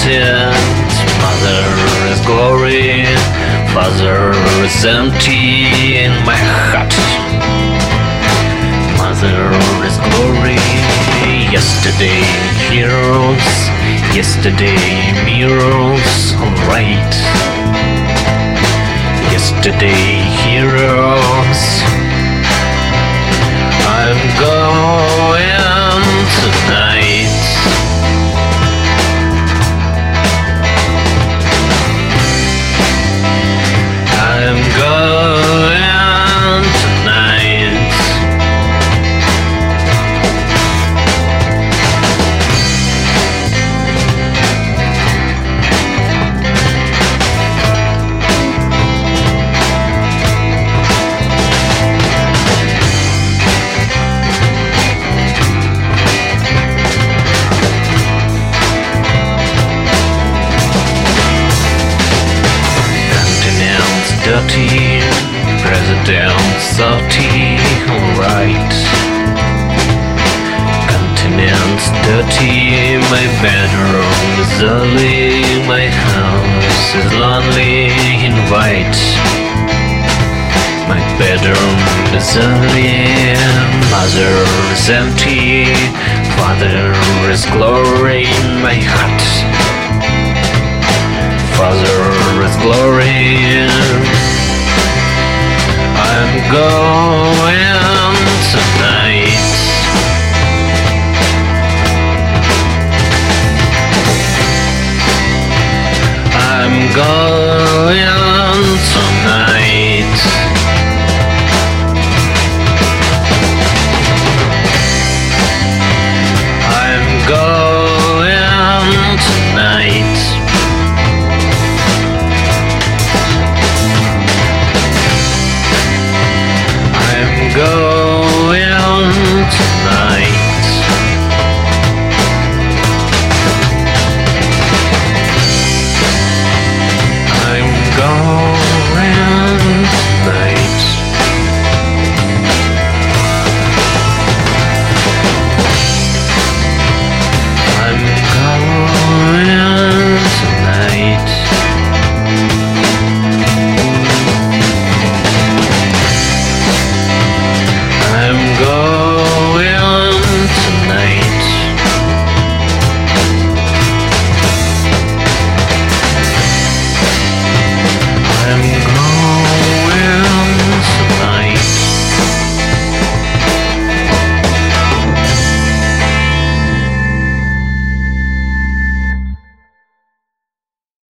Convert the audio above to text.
empty. Mother is glory, Father is empty in my heart. Mother is glory, yesterday heroes, yesterday mirrors, alright. Yesterday heroes, I'm going tonight. I'm going tonight. Dirty, President salty, alright. Continent's dirty, my bedroom is early, my house is lonely and white. My bedroom is early, mother is empty, father is glory in my heart. Father is glory, I'm going tonight. I'm going